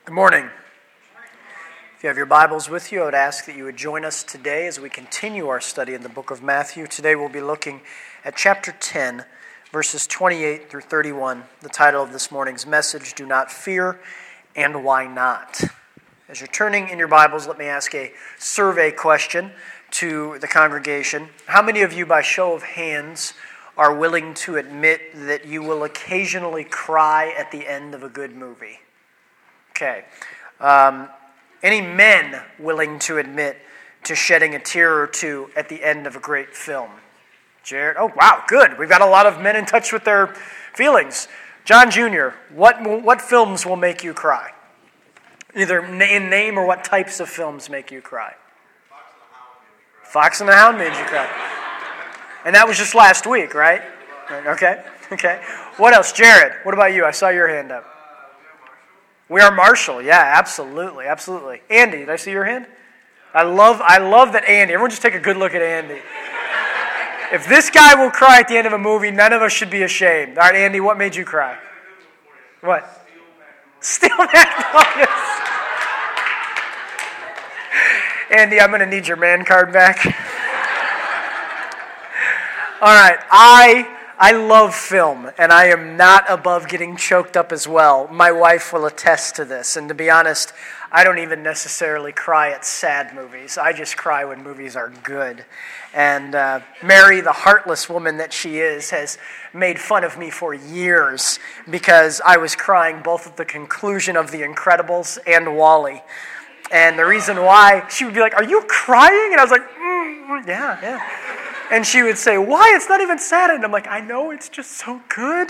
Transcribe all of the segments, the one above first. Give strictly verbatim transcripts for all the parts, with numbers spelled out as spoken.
Good morning. If you have your Bibles with you, I would ask that you would join us today as we continue our study in the book of Matthew. Today we'll be looking at chapter ten, verses twenty-eight through thirty-one. The title of this morning's message, Do Not Fear, and Why Not? As you're turning in your Bibles, let me ask a survey question to the congregation. How many of you, by show of hands, are willing to admit that you will occasionally cry at the end of a good movie? Okay. Um, any men willing to admit to shedding a tear or two at the end of a great film? Jared? Oh, wow, good. We've got a lot of men in touch with their feelings. John Junior, what what films will make you cry? Either in name or what types of films make you cry? Fox and the Hound made you cry. And that was just last week, right? Right, okay, okay. What else? Jared, what about you? I saw your hand up. We Are Marshall. Yeah, absolutely, absolutely. Andy, did I see your hand? I love I love that Andy. Everyone just take a good look at Andy. If this guy will cry at the end of a movie, none of us should be ashamed. All right, Andy, what made you cry? What? Steel Magnolias. Andy, I'm going to need your man card back. All right, I I love film, and I am not above getting choked up as well. My wife will attest to this, and to be honest, I don't even necessarily cry at sad movies. I just cry when movies are good. And uh, Mary, the heartless woman that she is, has made fun of me for years because I was crying both at the conclusion of The Incredibles and WALL-E. And the reason why, she would be like, "Are you crying?" And I was like, mm, yeah, yeah. And she would say, "Why? It's not even sad." And I'm like, "I know, it's just so good."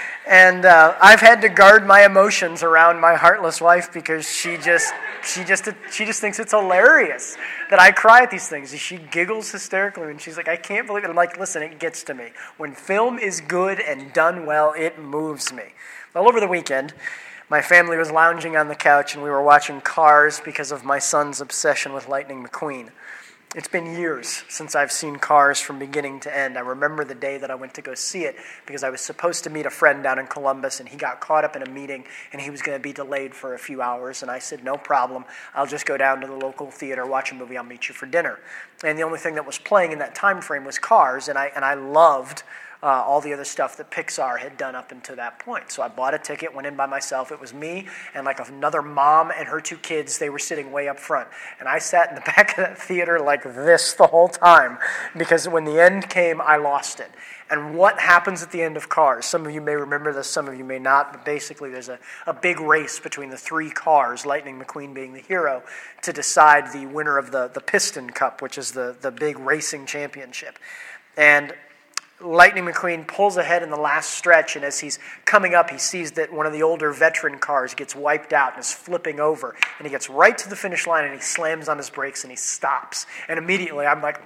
And uh, I've had to guard my emotions around my heartless wife because she just, she just, she just thinks it's hilarious that I cry at these things. She giggles hysterically, and she's like, "I can't believe it." I'm like, "Listen, it gets to me. When film is good and done well, it moves me." Well, over the weekend, my family was lounging on the couch, and we were watching Cars because of my son's obsession with Lightning McQueen. It's been years since I've seen Cars from beginning to end. I remember the day that I went to go see it because I was supposed to meet a friend down in Columbus, and he got caught up in a meeting, and he was going to be delayed for a few hours. And I said, "No problem. I'll just go down to the local theater, watch a movie. I'll meet you for dinner." And the only thing that was playing in that time frame was Cars, and I and I loved Uh, all the other stuff that Pixar had done up until that point. So I bought a ticket, went in by myself. It was me and like another mom and her two kids. They were sitting way up front. And I sat in the back of that theater like this the whole time because when the end came, I lost it. And what happens at the end of Cars? Some of you may remember this, some of you may not, but basically there's a, a big race between the three cars, Lightning McQueen being the hero, to decide the winner of the, the Piston Cup, which is the, the big racing championship. And Lightning McQueen pulls ahead in the last stretch, and as he's coming up, he sees that one of the older veteran cars gets wiped out and is flipping over. And he gets right to the finish line, and he slams on his brakes, and he stops. And immediately, I'm like...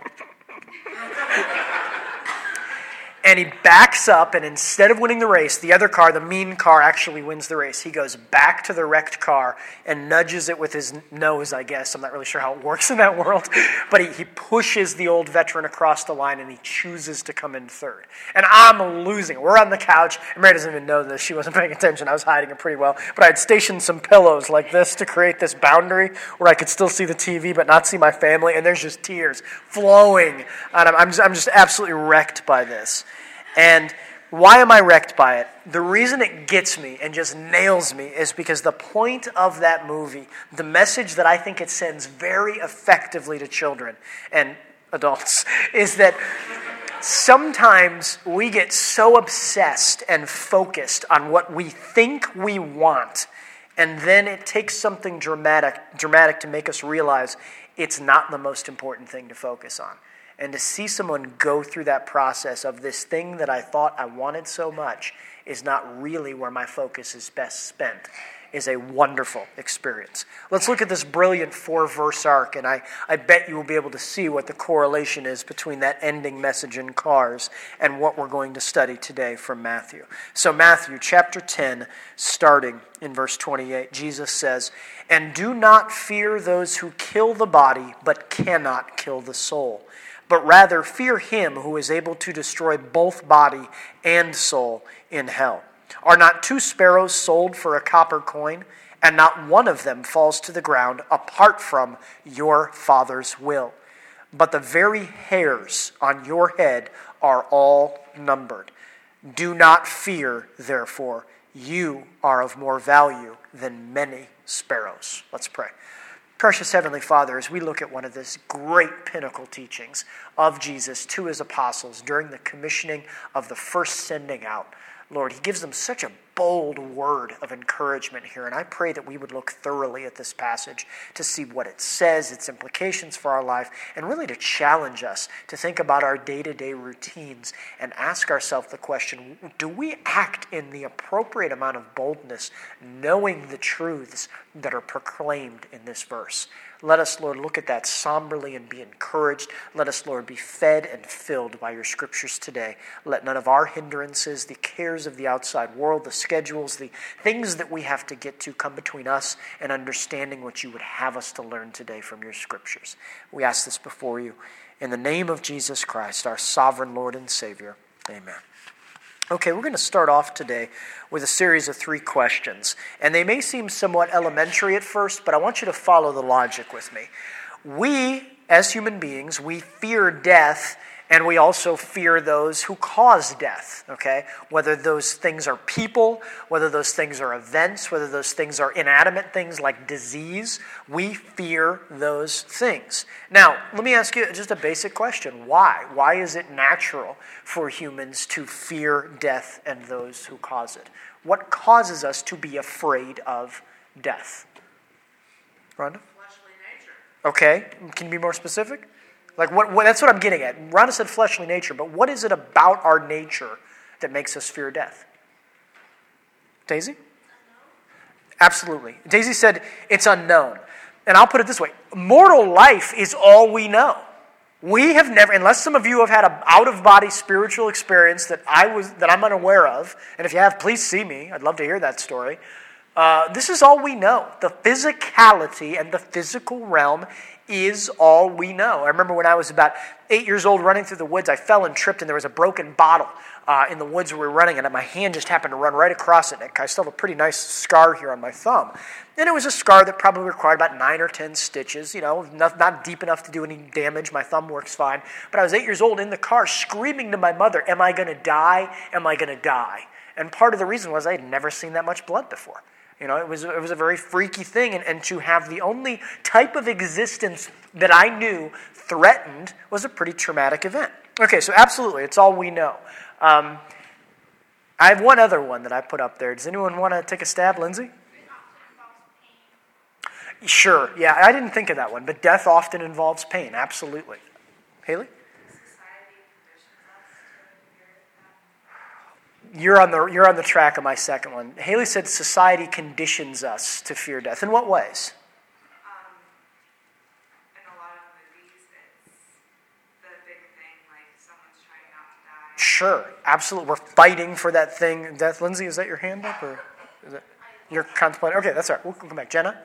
And he backs up, and instead of winning the race, the other car, the mean car, actually wins the race. He goes back to the wrecked car and nudges it with his nose, I guess. I'm not really sure how it works in that world. But he, he pushes the old veteran across the line, and he chooses to come in third. And I'm losing. We're on the couch. And Mary doesn't even know this. She wasn't paying attention. I was hiding it pretty well. But I had stationed some pillows like this to create this boundary where I could still see the T V but not see my family. And there's just tears flowing. And I'm, I'm, just, I'm just absolutely wrecked by this. And why am I wrecked by it? The reason it gets me and just nails me is because the point of that movie, the message that I think it sends very effectively to children and adults, is that sometimes we get so obsessed and focused on what we think we want, and then it takes something dramatic, dramatic to make us realize it's not the most important thing to focus on. And to see someone go through that process of this thing that I thought I wanted so much is not really where my focus is best spent is a wonderful experience. Let's look at this brilliant four-verse arc, and I, I bet you will be able to see what the correlation is between that ending message in Cars and what we're going to study today from Matthew. So Matthew chapter ten, starting in verse twenty-eight, Jesus says, "And do not fear those who kill the body but cannot kill the soul, but rather fear him who is able to destroy both body and soul in hell. Are not two sparrows sold for a copper coin, and not one of them falls to the ground apart from your Father's will? But the very hairs on your head are all numbered. Do not fear, therefore. You are of more value than many sparrows. Let's pray. Precious Heavenly Father, as we look at one of these great pinnacle teachings of Jesus to his apostles during the commissioning of the first sending out, Lord, he gives them such a bold word of encouragement here, and I pray that we would look thoroughly at this passage to see what it says, its implications for our life, and really to challenge us to think about our day-to-day routines and ask ourselves the question, do we act in the appropriate amount of boldness, knowing the truths that are proclaimed in this verse? Let us, Lord, look at that somberly and be encouraged. Let us, Lord, be fed and filled by your scriptures today. Let none of our hindrances, the cares of the outside world, the schedules, the things that we have to get to come between us and understanding what you would have us to learn today from your scriptures. We ask this before you in the name of Jesus Christ, our sovereign Lord and Savior. Amen. Okay, we're going to start off today with a series of three questions. And they may seem somewhat elementary at first, but I want you to follow the logic with me. We, as human beings, we fear death, and we also fear those who cause death, okay? Whether those things are people, whether those things are events, whether those things are inanimate things like disease, we fear those things. Now, let me ask you just a basic question. Why? Why is it natural for humans to fear death and those who cause it? What causes us to be afraid of death? Rhonda? Fleshly nature. Okay, can you be more specific? Like what, what? That's what I'm getting at. Rhonda said fleshly nature, but what is it about our nature that makes us fear death? Daisy? Unknown. Absolutely. Daisy said it's unknown. And I'll put it this way. Mortal life is all we know. We have never, unless some of you have had an out-of-body spiritual experience that I was that I'm unaware of, and if you have, please see me. I'd love to hear that story. Uh, this is all we know. The physicality and the physical realm is all we know. I remember when I was about eight years old running through the woods, I fell and tripped, and there was a broken bottle uh, in the woods where we were running, and my hand just happened to run right across it. And I still have a pretty nice scar here on my thumb. And it was a scar that probably required about nine or ten stitches, you know, not, not deep enough to do any damage. My thumb works fine. But I was eight years old in the car screaming to my mother, am I going to die? Am I going to die? And part of the reason was I had never seen that much blood before. You know, it was it was a very freaky thing, and, and to have the only type of existence that I knew threatened was a pretty traumatic event. Okay, so absolutely, it's all we know. Um, I have one other one that I put up there. Does anyone want to take a stab, Lindsay? Sure, yeah, I didn't think of that one, but death often involves pain, absolutely. Haley? You're on the you're on the track of my second one. Haley said society conditions us to fear death. In what ways? Um, in a lot of movies, it's the big thing, like someone's trying not to die. Sure, absolutely. We're fighting for that thing. Death. Lindsay, is that your hand up, or is it you're contemplating? Okay, that's all right. We'll come back. Jenna?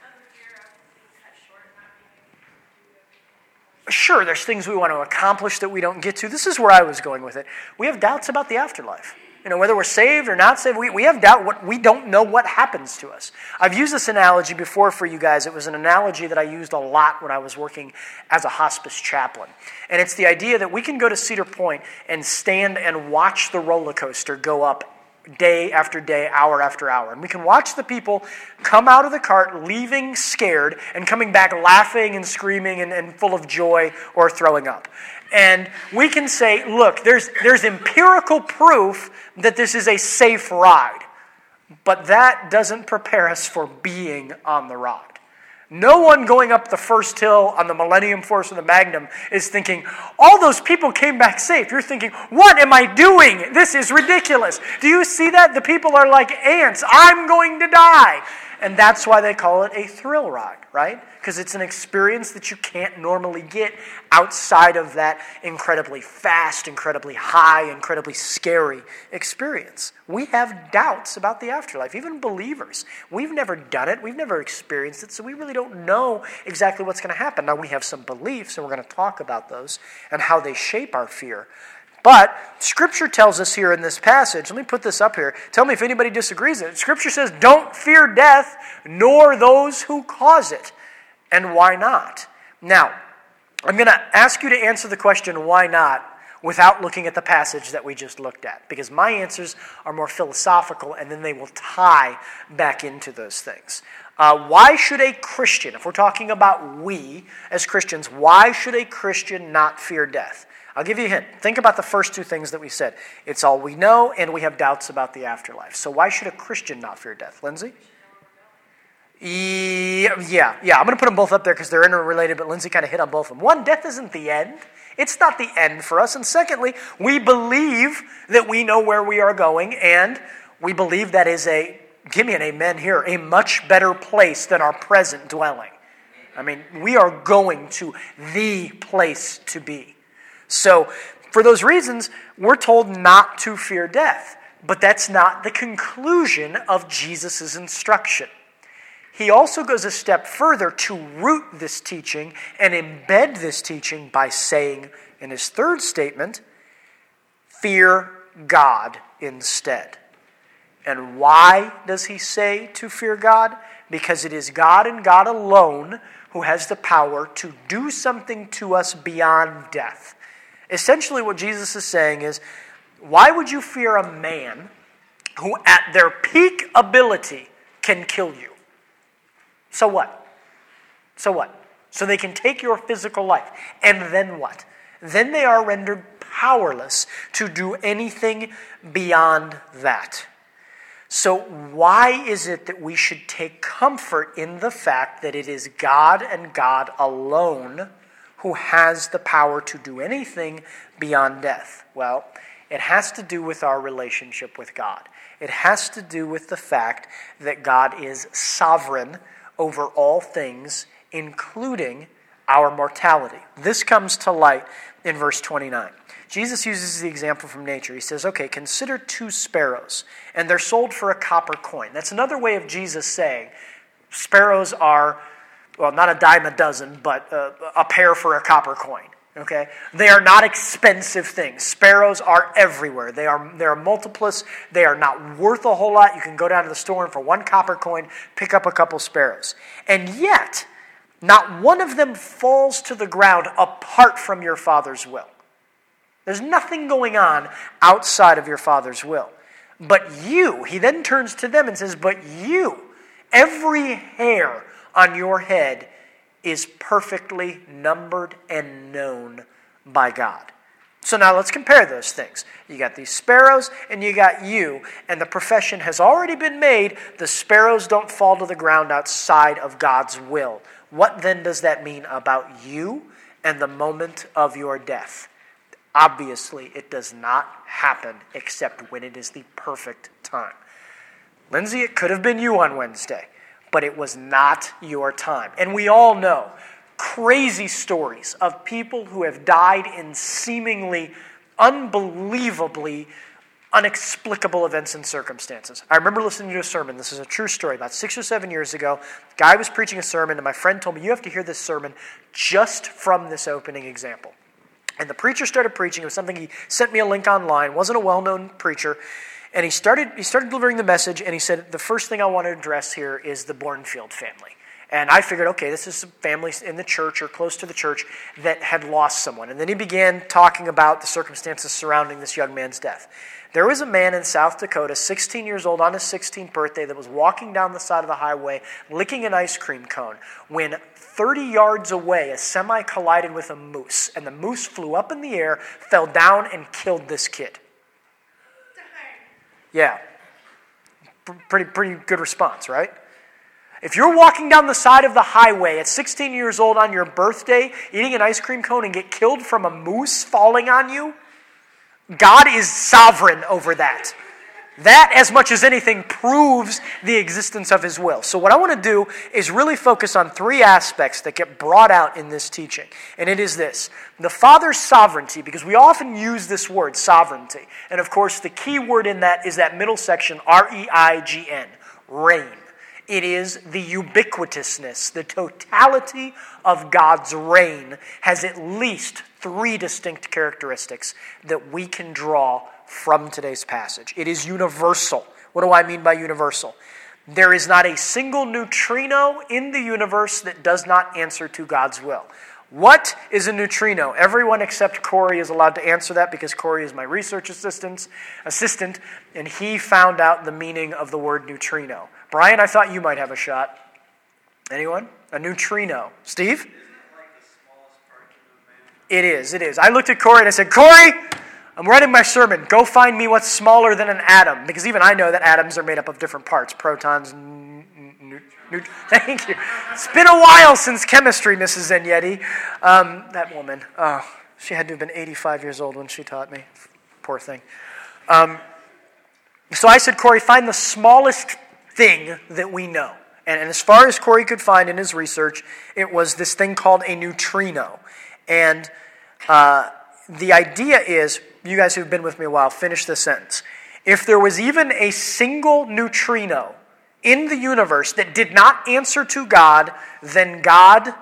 Sure, there's things we want to accomplish that we don't get to. This is where I was going with it. We have doubts about the afterlife. You know, whether we're saved or not saved, we, we have doubt. What we don't know what happens to us. I've used this analogy before for you guys. It was an analogy that I used a lot when I was working as a hospice chaplain. And it's the idea that we can go to Cedar Point and stand and watch the roller coaster go up day after day, hour after hour. And we can watch the people come out of the cart leaving scared and coming back laughing and screaming and, and full of joy or throwing up. And we can say, look, there's there's empirical proof that this is a safe ride. But that doesn't prepare us for being on the ride. No one going up the first hill on the Millennium Force or the Magnum is thinking, all those people came back safe. You're thinking, what am I doing? This is ridiculous. Do you see that? The people are like ants. I'm going to die. And that's why they call it a thrill ride, right? Because it's an experience that you can't normally get outside of that incredibly fast, incredibly high, incredibly scary experience. We have doubts about the afterlife, even believers. We've never done it. We've never experienced it, so we really don't know exactly what's going to happen. Now, we have some beliefs, and we're going to talk about those and how they shape our fear. But Scripture tells us here in this passage, let me put this up here. Tell me if anybody disagrees with it. Scripture says, don't fear death, nor those who cause it. And why not? Now, I'm going to ask you to answer the question, why not, without looking at the passage that we just looked at. Because my answers are more philosophical, and then they will tie back into those things. Uh, why should a Christian, if we're talking about we as Christians, why should a Christian not fear death? I'll give you a hint. Think about the first two things that we said. It's all we know, and we have doubts about the afterlife. So why should a Christian not fear death? Lindsay? Yeah, yeah, yeah. I'm going to put them both up there because they're interrelated, but Lindsay kind of hit on both of them. One, death isn't the end. It's not the end for us. And secondly, we believe that we know where we are going, and we believe that is a, give me an amen here, a much better place than our present dwelling. I mean, we are going to the place to be. So, for those reasons, we're told not to fear death. But that's not the conclusion of Jesus' instruction. He also goes a step further to root this teaching and embed this teaching by saying in his third statement, fear God instead. And why does he say to fear God? Because it is God and God alone who has the power to do something to us beyond death. Essentially what Jesus is saying is, why would you fear a man who at their peak ability can kill you? So what? So what? So they can take your physical life. And then what? Then they are rendered powerless to do anything beyond that. So why is it that we should take comfort in the fact that it is God and God alone who has the power to do anything beyond death? Well, it has to do with our relationship with God. It has to do with the fact that God is sovereign over all things, including our mortality. This comes to light in verse twenty-nine. Jesus uses the example from nature. He says, okay, consider two sparrows, and they're sold for a copper coin. That's another way of Jesus saying sparrows are, well, not a dime a dozen, but a, a pair for a copper coin. Okay, they are not expensive things. Sparrows are everywhere. They are they are multiples. They are not worth a whole lot. You can go down to the store and for one copper coin, pick up a couple sparrows. And yet, not one of them falls to the ground apart from your Father's will. There's nothing going on outside of your Father's will. But you, he then turns to them and says, but you, every hair on your head is perfectly numbered and known by God. So now let's compare those things. You got these sparrows and you got you, and the profession has already been made. The sparrows don't fall to the ground outside of God's will. What then does that mean about you and the moment of your death? Obviously, it does not happen except when it is the perfect time. Lindsay, it could have been you on Wednesday, but it was not your time. And we all know crazy stories of people who have died in seemingly unbelievably unexplicable events and circumstances. I remember listening to a sermon. This is a true story. About six or seven years ago, a guy was preaching a sermon, and my friend told me, you have to hear this sermon just from this opening example. And the preacher started preaching. It was something he sent me a link online. Wasn't a well-known preacher. And he started he started delivering the message, and he said, the first thing I want to address here is the Bornfield family. And I figured, okay, this is some families in the church or close to the church that had lost someone. And then he began talking about the circumstances surrounding this young man's death. There was a man in South Dakota, sixteen years old, on his sixteenth birthday, that was walking down the side of the highway, licking an ice cream cone, when thirty yards away, a semi collided with a moose. And the moose flew up in the air, fell down, and killed this kid. Yeah. Pretty, pretty good response, right? If you're walking down the side of the highway at sixteen years old on your birthday, eating an ice cream cone, and get killed from a moose falling on you, God is sovereign over that. That, as much as anything, proves the existence of his will. So what I want to do is really focus on three aspects that get brought out in this teaching. And it is this: the Father's sovereignty, because we often use this word, sovereignty. And of course, the key word in that is that middle section, R E I G N, reign. It is the ubiquitousness, the totality of God's reign has at least three distinct characteristics that we can draw from today's passage. It is universal. What do I mean by universal? There is not a single neutrino in the universe that does not answer to God's will. What is a neutrino? Everyone except Corey is allowed to answer that because Corey is my research assistant, assistant, and he found out the meaning of the word neutrino. Brian, I thought you might have a shot. Anyone? A neutrino. Steve? Isn't it like the smallest particle of matter? It is, it is. I looked at Corey and I said, Corey, I'm writing my sermon. Go find me what's smaller than an atom. Because even I know that atoms are made up of different parts. Protons, n- n- n- thank you. It's been a while since chemistry, Missus Zagnetti. Um, that woman, oh, she had to have been eighty-five years old when she taught me. Poor thing. Um, so I said, Corey, find the smallest thing that we know. And, and as far as Corey could find in his research, it was this thing called a neutrino. And uh, the idea is, you guys who've been with me a while, finish this sentence. If there was even a single neutrino in the universe that did not answer to God, then God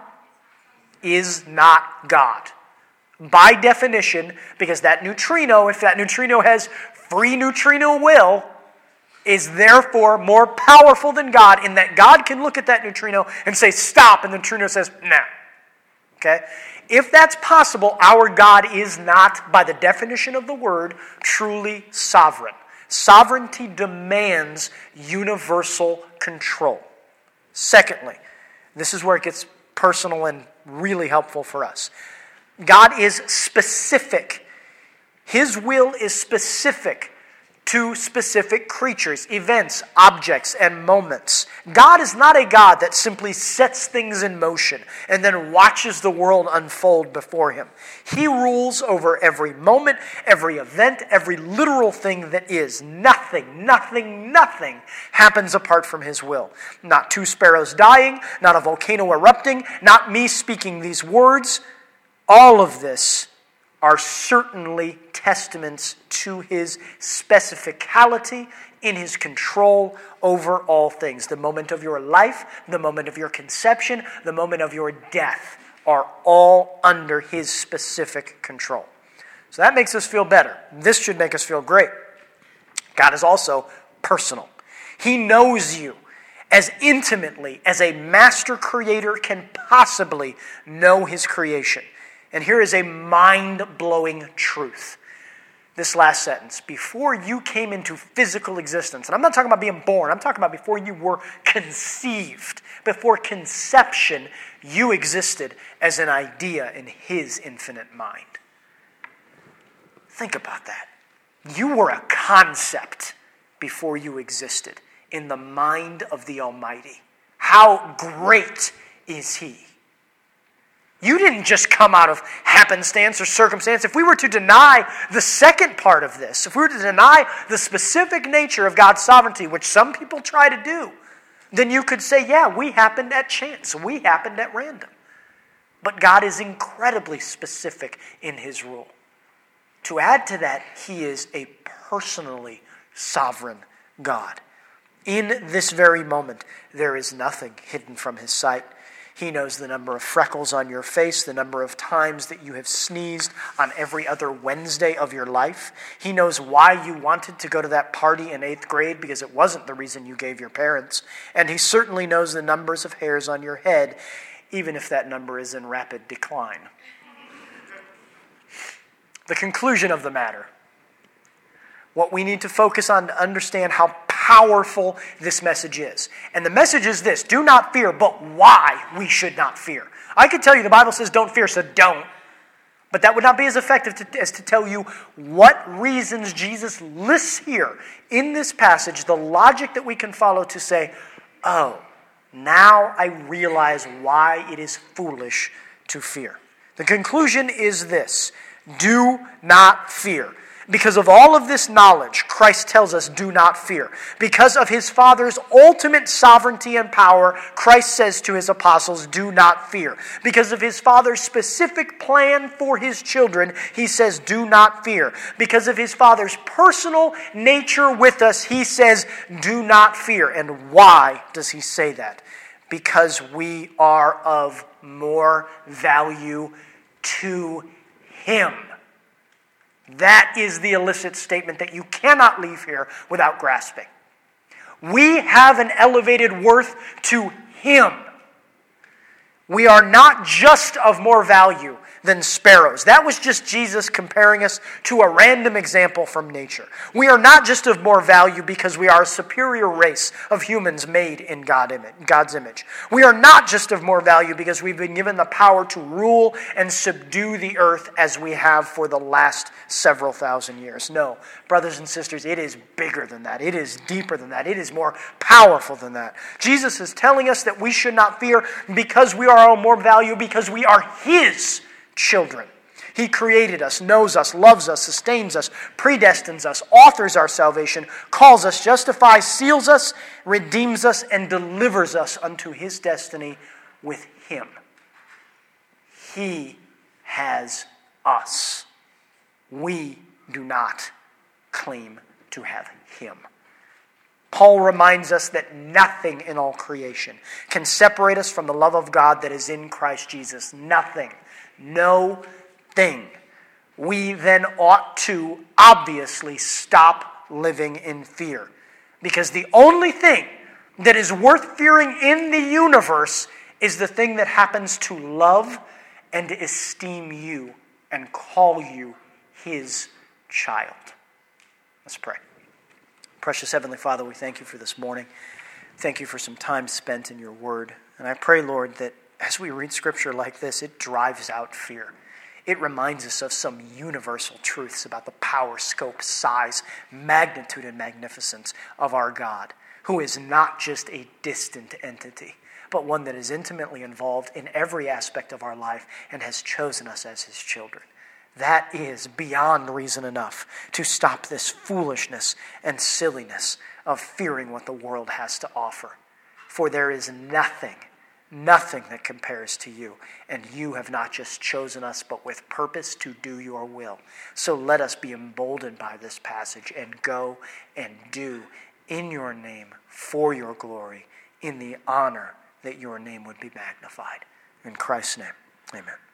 is not God. By definition, because that neutrino, if that neutrino has free neutrino will, is therefore more powerful than God in that God can look at that neutrino and say, stop, and the neutrino says, nah. Okay? If that's possible, our God is not, by the definition of the word, truly sovereign. Sovereignty demands universal control. Secondly, this is where it gets personal and really helpful for us. God is specific. His will is specific to specific creatures, events, objects, and moments. God is not a God that simply sets things in motion and then watches the world unfold before him. He rules over every moment, every event, every literal thing that is. Nothing, nothing, nothing happens apart from his will. Not two sparrows dying, not a volcano erupting, not me speaking these words. All of this are certainly testaments to his specificality in his control over all things. The moment of your life, the moment of your conception, the moment of your death are all under his specific control. So that makes us feel better. This should make us feel great. God is also personal. He knows you as intimately as a master creator can possibly know his creation. And here is a mind-blowing truth. This last sentence. Before you came into physical existence, and I'm not talking about being born, I'm talking about before you were conceived. Before conception, you existed as an idea in his infinite mind. Think about that. You were a concept before you existed in the mind of the Almighty. How great is he? You didn't just come out of happenstance or circumstance. If we were to deny the second part of this, if we were to deny the specific nature of God's sovereignty, which some people try to do, then you could say, yeah, we happened at chance. We happened at random. But God is incredibly specific in his rule. To add to that, he is a personally sovereign God. In this very moment, there is nothing hidden from his sight. He knows the number of freckles on your face, the number of times that you have sneezed on every other Wednesday of your life. He knows why you wanted to go to that party in eighth grade because it wasn't the reason you gave your parents. And he certainly knows the numbers of hairs on your head, even if that number is in rapid decline. The conclusion of the matter. What we need to focus on to understand how powerful this message is. And the message is this: do not fear, but why we should not fear. I could tell you the Bible says don't fear, so don't. But that would not be as effective to, as to tell you what reasons Jesus lists here in this passage, the logic that we can follow to say, oh, now I realize why it is foolish to fear. The conclusion is this: do not fear. Because of all of this knowledge, Christ tells us, do not fear. Because of his Father's ultimate sovereignty and power, Christ says to his apostles, do not fear. Because of his Father's specific plan for his children, he says, do not fear. Because of his Father's personal nature with us, he says, do not fear. And why does he say that? Because we are of more value to him. That is the illicit statement that you cannot leave here without grasping. We have an elevated worth to him. We are not just of more value than sparrows. That was just Jesus comparing us to a random example from nature. We are not just of more value because we are a superior race of humans made in God image, God's image. We are not just of more value because we've been given the power to rule and subdue the earth as we have for the last several thousand years. No, brothers and sisters, it is bigger than that. It is deeper than that. It is more powerful than that. Jesus is telling us that we should not fear because we are of more value, because we are his children. He created us, knows us, loves us, sustains us, predestines us, authors our salvation, calls us, justifies, seals us, redeems us, and delivers us unto his destiny with him. He has us. We do not claim to have him. Paul reminds us that nothing in all creation can separate us from the love of God that is in Christ Jesus. Nothing. No thing. We then ought to obviously stop living in fear. Because the only thing that is worth fearing in the universe is the thing that happens to love and esteem you and call you his child. Let's pray. Precious Heavenly Father, we thank you for this morning. Thank you for some time spent in your word. And I pray, Lord, that as we read scripture like this, it drives out fear. It reminds us of some universal truths about the power, scope, size, magnitude, and magnificence of our God, who is not just a distant entity, but one that is intimately involved in every aspect of our life and has chosen us as his children. That is beyond reason enough to stop this foolishness and silliness of fearing what the world has to offer. For there is nothing, nothing that compares to you. And you have not just chosen us, but with purpose to do your will. So let us be emboldened by this passage and go and do in your name, for your glory, in the honor that your name would be magnified. In Christ's name, amen.